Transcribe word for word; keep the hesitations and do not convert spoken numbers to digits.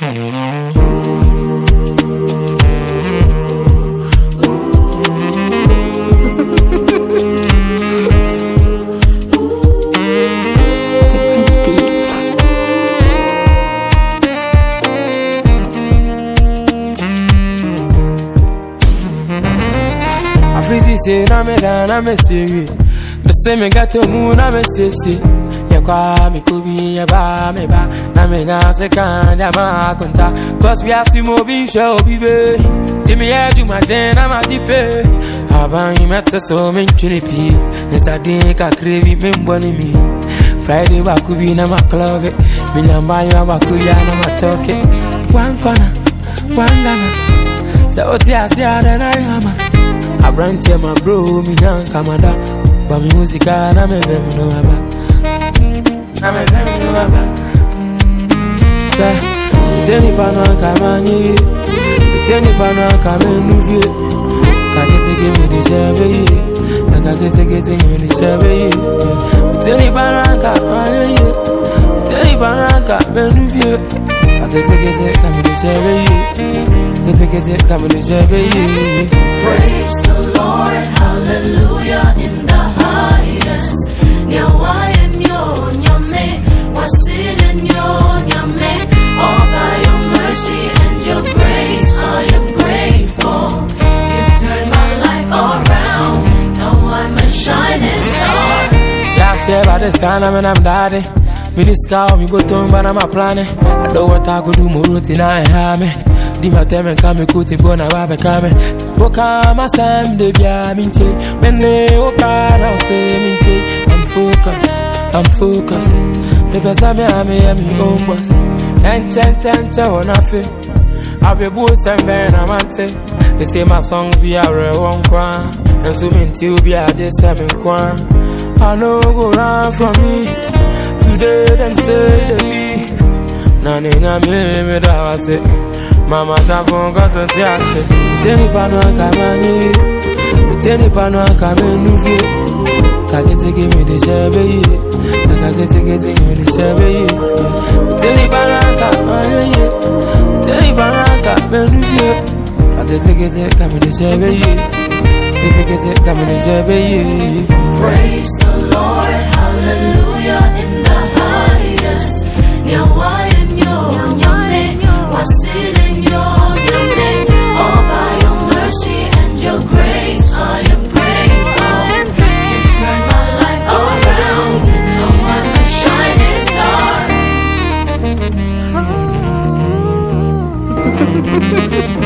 Freezy say na me da na me serious. Me say me got to move na me say say. Ya kwa mi kubi ya ba me ba na me na se kan ya ma konta. Cause we are simo bi show bibe. Ti me ya do my den na ma dipe. Aban you met so me chuni pi. Nsa din ka krevi me mboni mi. Friday wa kubi na ma club. Me nyamba yo wa kuya na ma choke. One corner, one gana. So oti asia na na yama. I brand to my bro, me young Kamada. But music, I me them no about. I me them no about. Tell Pano, come on, you. Tell Pano, come and move you. I get to give me the shabby. I get to get in the shabby. Tell Pano, come on, you. Tell Pano, come and move you. I get to get it, come in the shabby. Get to get it, come in the shabby. Praise the Lord, hallelujah, in the highest. Nyawa and yo, nyame, wasid and yo, nyame. All by your mercy and your grace, I am grateful. You've turned my life around, now I'm a shining star. Yeah, I say about this time, I mean, I'm daddy. Me this cow, me go to but I'm a planning. I know what I could do, more routine, I have me. Di mateme kame kuti bona wabe kame Boka masam de bia minte Mene oka na ose minte I'm focused, I'm focused Pepe same ame ya mi own boss Enche enche enche wana fe Abe buo sembe na mante They say my songs be a real kwa And so minti ubi a just seven kwa I know go run from me Today them say they be Nani na me me da wase Mama ta phone cause on tiase. Tell Pano come on you. Tell Pano come and move you. Ka get to give me the shabby. Ka get to get in the shabby. Tell Pano come on you. Tell Pano come and move you. Ka get to get it, come in the shabby. Get to get it, come in the shabby. Praise the Lord, hallelujah, in the highest. Nyawa and yo, nyame, wasid. All by your mercy and your grace, I am grateful. You've turned my life around, now I'm a shining star.